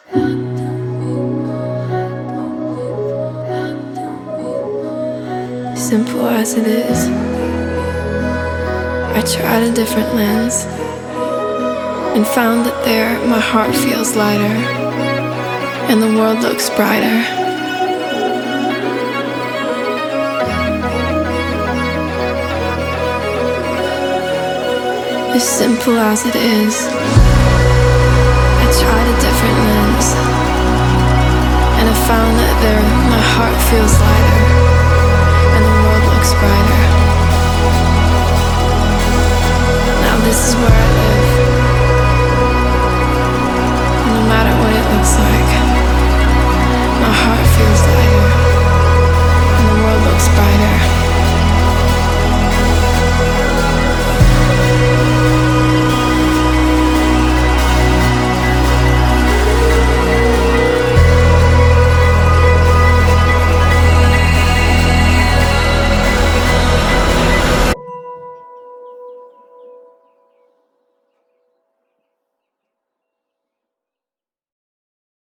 Simple as it is, I tried a different lens and found that there my heart feels lighter and the world looks brighter. As simple as it is, I tried a different lens and I found that there my heart feels lighter and the world looks brighter.